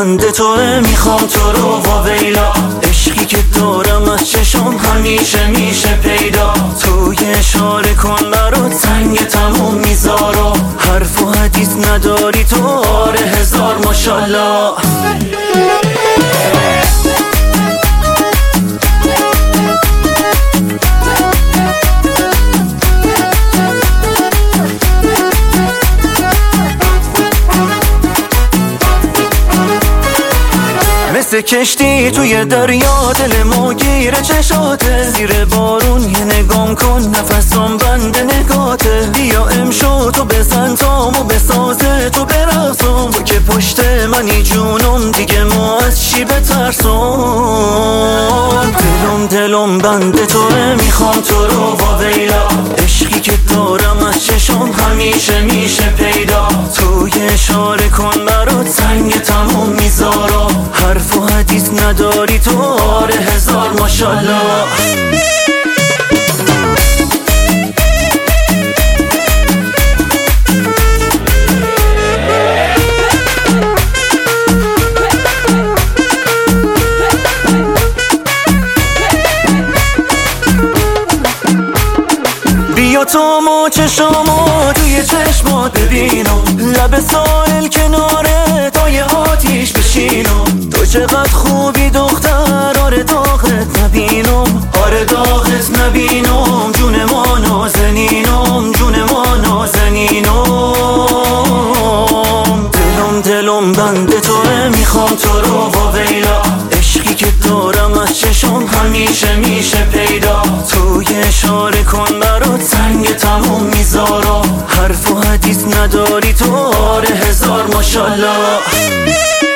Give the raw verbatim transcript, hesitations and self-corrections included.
بند توه، میخوام تو رو و ویلا. عشقی که دارم از چشم همیشه میشه پیدا. تو یه اشاره کن برات سنگ تموم میذارو. حرف و حدیث نداری تو، آره هزار ماشالله. مثل کشتی توی دریا دل ما گیره چشاته. زیر بارون یه نگام کن نفسم بند نگاته. بیا امشو تو بزن تامو بسازه تو برقصم. تو که پشت منی جونم دیگه ما از چی بترسم. دلم دلم بند توه، میخوام تو رو و ویلا. عشقی که دارم از چشم همیشه میشه پیدا. تو یه اشاره کن برات سنگ تموم میذارم. حرف و حدیث نداری تو، آره هزار ماشالله. بیا تو مو چشامو توی چشمات ببینم. لب ساحل کناره تا یه آتیش بشینم. تو چقدر خوبی دختر، آره داغت نبینم. آره داغت نبینم. جون ما نازنینم، جون ما نازنینم. دلم دلم بند توه، میخوام تو رو و ویلا. عشقی که دارم از چشم همیشه میشه پیدا. تو یه اشاره کن برات سنگ تموم میذارم. حرف و حدیث نداری تو، آره هزار ماشالله.